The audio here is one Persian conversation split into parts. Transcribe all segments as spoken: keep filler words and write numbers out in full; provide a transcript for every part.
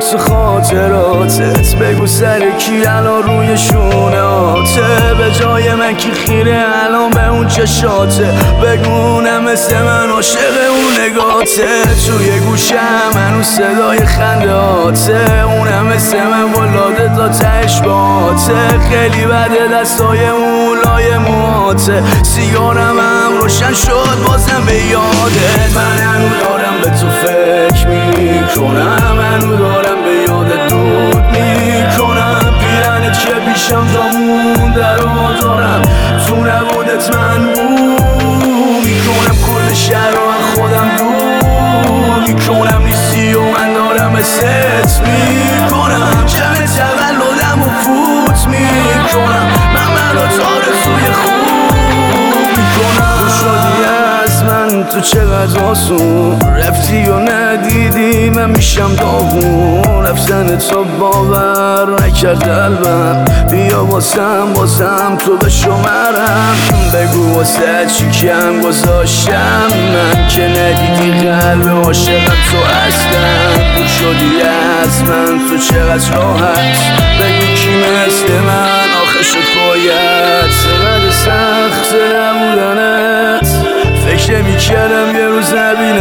عکس و خاطراتت، بگو سر کی الان روی شونهاته، به جای من کی خیره الان به اون چشاته، بگونم مثل من عاشق اون نگاته، توی گوشم هنوز صدای خندهاته، اونم مثل من ولاده تا تهش باته، خیلی بده دستای اون لای موهاته، سیگارم هم روشن شد بازم به یادت، من هنو دارم به تو فکر میکنم، هنو دارم به یادت دود میکنم، پیرنت که پیشم تا مونده رو دارم، تو نبودت من بو میکنم، کل شهر رو من خودم دور میکنم، نیستی و من دارم ست میکنم، شب تولدم و فوت میکنم، من برات آرزوی خوب میکنم، تو شدی از من تو چقدر آسون، رفتی و ندیدی من میشم داغون، رفتن تو باور نکرد قلبم، بیا واسم بازم تو به شمرم، بگو واسه چی کم گذاشتم من، که ندیدی قلب عاشقم تو هستم، تو شدی از من تو چقدر راحت، بگو کی مثل من آخه شد باید، چقدر سخت نبودنت، فکر نمی‌کردم یه روز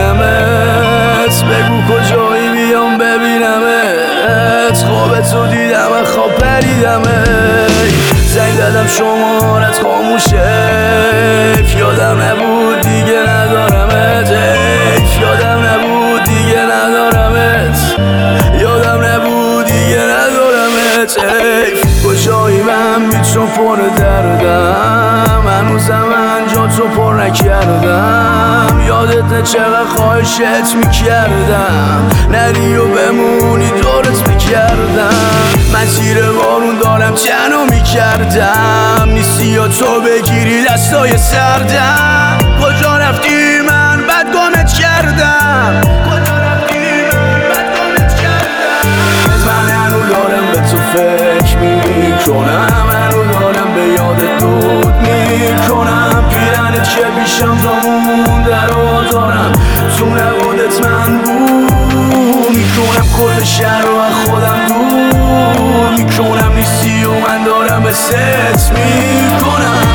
نبینمت، بگو کجایی بیام ببینمت، خواب تو دیدم و خواب پریدمت، زنگ دادم شمارت خاموشه، یادم نبود دیگه ندارمت، یادم نبود دیگه ندارمت، یادم نبود دیگه ندارمت، کجایی من بی تو پر دردم، هنوزم من جا تو پر نکردم، یادت نه چقدر خواهشت میکردم، نری و بمونی دورت میکردم، من زیر بارون دارم تنها میکردم، نیستی یا تو بگیری دستای سردم، کجا رفتی من بدگامت کردم، کجا رفتی من بدگامت کردم، من هنو دارم به تو فکر میکنم، هنو دارم به یادت دود میکنم، پیرنت که پیشم تا مونده رو دارم، تو نبودت من بو میکنم، کل شهر رو از خودم دور میکنم، نیستی و من دارم به ست میکنم.